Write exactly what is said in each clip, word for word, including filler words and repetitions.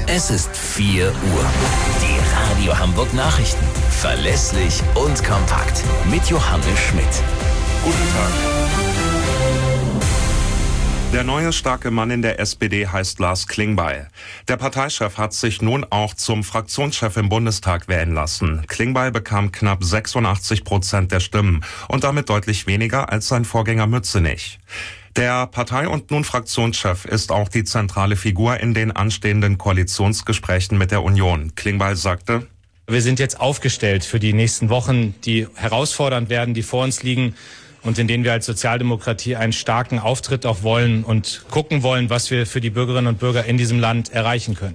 Es ist vier Uhr. Die Radio Hamburg Nachrichten. Verlässlich und kompakt. Mit Johannes Schmidt. Guten Tag. Der neue starke Mann in der S P D heißt Lars Klingbeil. Der Parteichef hat sich nun auch zum Fraktionschef im Bundestag wählen lassen. Klingbeil bekam knapp sechsundachtzig Prozent der Stimmen und damit deutlich weniger als sein Vorgänger Mützenich. Der Partei- und nun Fraktionschef ist auch die zentrale Figur in den anstehenden Koalitionsgesprächen mit der Union. Klingbeil sagte: Wir sind jetzt aufgestellt für die nächsten Wochen, die herausfordernd werden, die vor uns liegen und in denen wir als Sozialdemokratie einen starken Auftritt auch wollen und gucken wollen, was wir für die Bürgerinnen und Bürger in diesem Land erreichen können.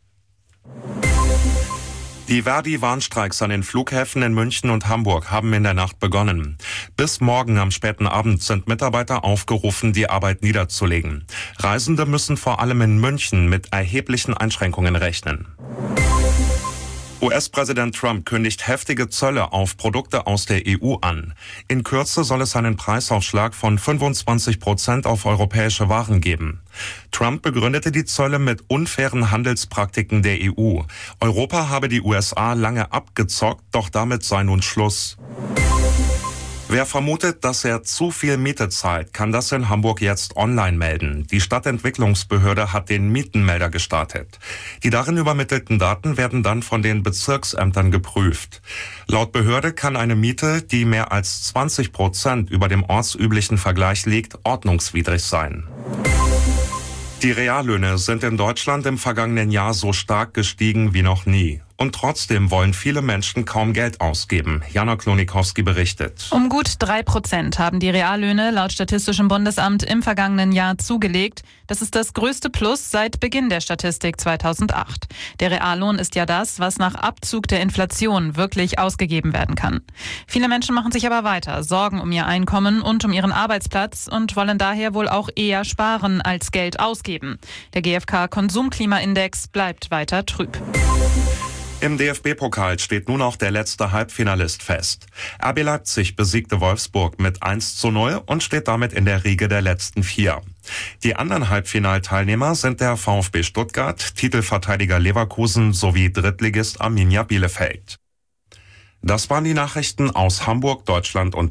Die Verdi-Warnstreiks an den Flughäfen in München und Hamburg haben in der Nacht begonnen. Bis morgen am späten Abend sind Mitarbeiter aufgerufen, die Arbeit niederzulegen. Reisende müssen vor allem in München mit erheblichen Einschränkungen rechnen. U S-Präsident Trump kündigt heftige Zölle auf Produkte aus der E U an. In Kürze soll es einen Preisaufschlag von fünfundzwanzig Prozent auf europäische Waren geben. Trump begründete die Zölle mit unfairen Handelspraktiken der E U. Europa habe die U S A lange abgezockt, doch damit sei nun Schluss. Wer vermutet, dass er zu viel Miete zahlt, kann das in Hamburg jetzt online melden. Die Stadtentwicklungsbehörde hat den Mietenmelder gestartet. Die darin übermittelten Daten werden dann von den Bezirksämtern geprüft. Laut Behörde kann eine Miete, die mehr als zwanzig Prozent über dem ortsüblichen Vergleich liegt, ordnungswidrig sein. Die Reallöhne sind in Deutschland im vergangenen Jahr so stark gestiegen wie noch nie. Und trotzdem wollen viele Menschen kaum Geld ausgeben. Jana Klonikowski berichtet. Um gut drei Prozent haben die Reallöhne laut Statistischem Bundesamt im vergangenen Jahr zugelegt. Das ist das größte Plus seit Beginn der Statistik zweitausendacht. Der Reallohn ist ja das, was nach Abzug der Inflation wirklich ausgegeben werden kann. Viele Menschen machen sich aber weiter Sorgen um ihr Einkommen und um ihren Arbeitsplatz und wollen daher wohl auch eher sparen als Geld ausgeben. Der G f K-Konsumklimaindex bleibt weiter trüb. Im D F B-Pokal steht nun auch der letzte Halbfinalist fest. R B Leipzig besiegte Wolfsburg mit eins zu null und steht damit in der Riege der letzten vier. Die anderen Halbfinalteilnehmer sind der VfB Stuttgart, Titelverteidiger Leverkusen sowie Drittligist Arminia Bielefeld. Das waren die Nachrichten aus Hamburg, Deutschland und